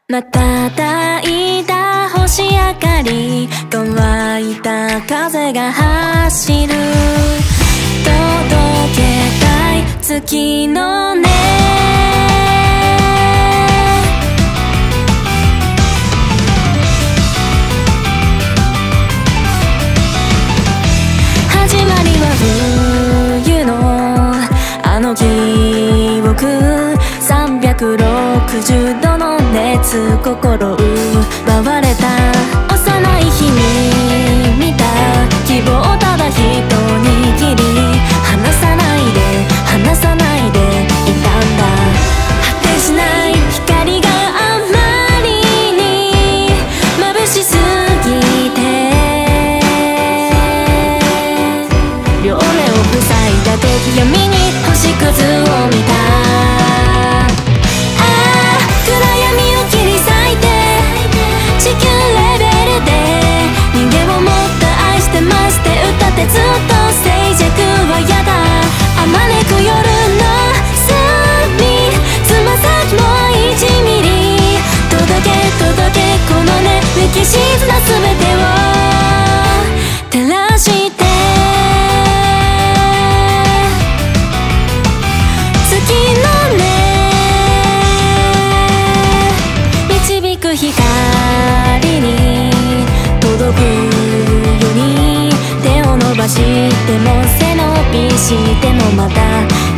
またたいた星明かり、乾いた風が走る。届けたい月の音。始まりは冬のあの記憶、360度の熱、心奪われた幼い日に見た希望、ただ一握り、離さないで離さないでいたんだ。果てしない光があまりに眩しすぎて、両目を塞いだ時闇に星屑を見た。地球レベルで人間をもっと愛してますって歌ってずっと静寂はやだ。あまねく夜の隅、つま先も1ミリ届け届け、このね歴史な全てを照らして。月のね導く光に届くように手を伸ばしても背伸びしてもまた